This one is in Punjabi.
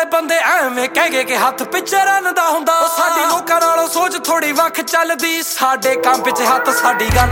ਵਾਲੇ ਬੰਦੇ ਐਵੇਂ ਕਹਿ ਗਏ ਕਿ ਹੱਥ ਪਿੱਛੇ ਰੰਨਦਾ ਹੁੰਦਾ। ਸਾਡੀ ਲੋਕਾਂ ਨਾਲੋਂ ਸੋਚ ਥੋੜੀ ਵੱਖ ਚੱਲਦੀ, ਸਾਡੇ ਕੰਮ ਪਿੱਛੇ ਹੱਥ ਸਾਡੀ ਗੱਲ